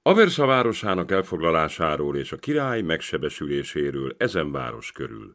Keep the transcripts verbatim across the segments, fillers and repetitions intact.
Aversa városának elfoglalásáról és a király megsebesüléséről ezen város körül.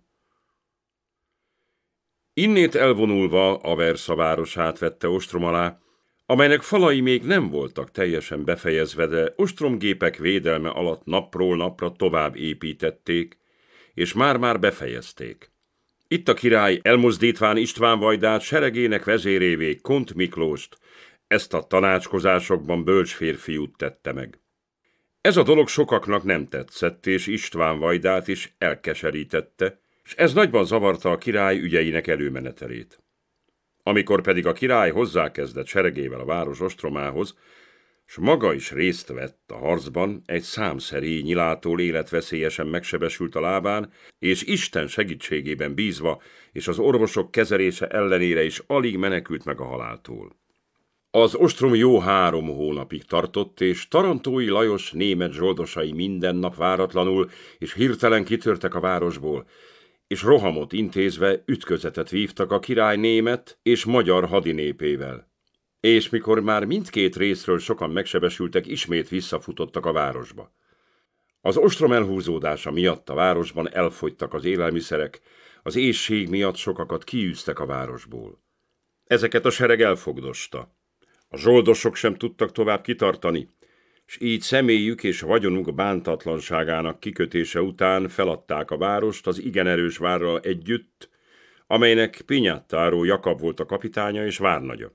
Innét elvonulva Aversa városát vette ostrom alá, amelynek falai még nem voltak teljesen befejezve, de ostromgépek védelme alatt napról napra tovább építették, és már-már befejezték. Itt a király elmozdítván István vajdát seregének vezérévé Kont Miklóst, ezt a tanácskozásokban bölcs férfiút tette meg. Ez a dolog sokaknak nem tetszett, és István vajdát is elkeserítette, és ez nagyban zavarta a király ügyeinek előmenetelét. Amikor pedig a király hozzákezdett seregével a város ostromához, s maga is részt vett a harcban, egy számszeri nyilától életveszélyesen megsebesült a lábán, és Isten segítségében bízva, és az orvosok kezelése ellenére is alig menekült meg a haláltól. Az ostrom jó három hónapig tartott, és Tarantói Lajos német zsoldosai minden nap váratlanul és hirtelen kitörtek a városból, és rohamot intézve ütközetet vívtak a király német és magyar hadinépével. És mikor már mindkét részről sokan megsebesültek, ismét visszafutottak a városba. Az ostrom elhúzódása miatt a városban elfogytak az élelmiszerek, az éhség miatt sokakat kiűztek a városból. Ezeket a sereg elfogdosta. A zsoldosok sem tudtak tovább kitartani, s így személyük és vagyonuk bántatlanságának kikötése után feladták a várost az igen erős várral együtt, amelynek Pinyáttáró Jakab volt a kapitánya és várnagya.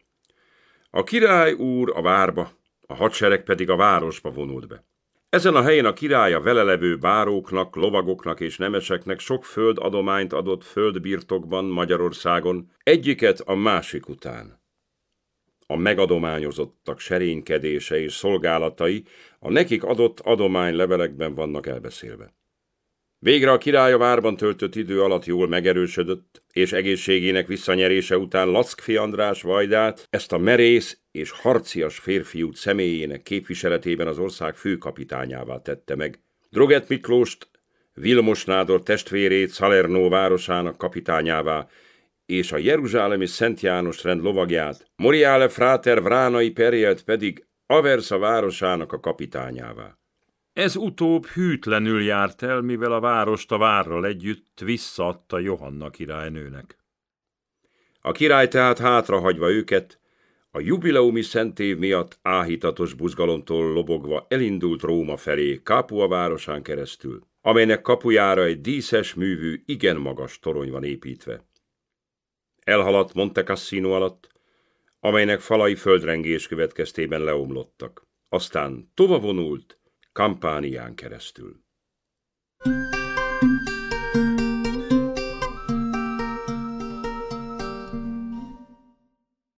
A király úr a várba, a hadsereg pedig a városba vonult be. Ezen a helyen a király a vele levő báróknak, lovagoknak és nemeseknek sok föld adományt adott földbirtokban Magyarországon, egyiket a másik után. A megadományozottak serénykedése és szolgálatai a nekik adott adománylevelekben vannak elbeszélve. Végre a király a várban töltött idő alatt jól megerősödött, és egészségének visszanyerése után Lackfi András vajdát, ezt a merész és harcias férfiút személyének képviseletében az ország főkapitányává tette meg. Droget Miklóst, Vilmos nádor testvérét Salernó városának kapitányává, és a jeruzsálemi Szent János rend lovagját, Moriale Fráter Vránai Perjelt pedig Aversa városának a kapitányává. Ez utóbb hűtlenül járt el, mivel a várost a várral együtt visszaadta Johanna királynőnek. A király tehát hátrahagyva őket, a jubileumi szentév miatt áhítatos buzgalomtól lobogva elindult Róma felé, Capua városán keresztül, amelynek kapujára egy díszes művű, igen magas torony van építve. Elhaladt Monte Cassino alatt, amelynek falai földrengés következtében leomlottak. Aztán tovább vonult Kampánián keresztül.